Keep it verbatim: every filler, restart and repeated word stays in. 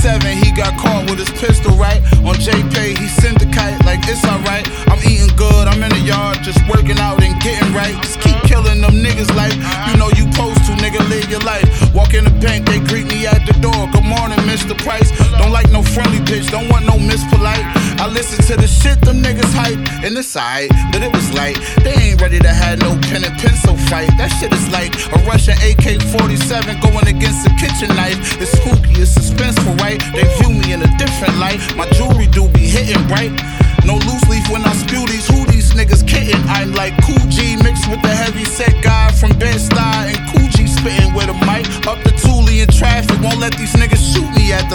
forty-seven, he got caught with his pistol, right? On J-Pay, he syndicate like it's alright. I'm eating good, I'm in the yard, just working out and getting right. Just keep killing them niggas like you know you supposed to, nigga, live your life. Walk in the bank, they greet me at the door. Good morning, Mister Price. Don't like no friendly bitch, don't want no Miss Polite. I listen to the shit them niggas hype, and it's alright, but it was like they ain't ready to have no pen and pencil fight. That shit is like a Russian A K forty-seven going against a kitchen knife. It's spooky, it's suspenseful, right? They view me in a different light. My jewelry do be hitting bright. No loose leaf when I spew these, who these niggas kidding? I'm like Cool G mixed with the heavy set guy from Bed-Stuy, and Cool G spitting with a mic up the Thule in traffic. Won't let these niggas shoot me at the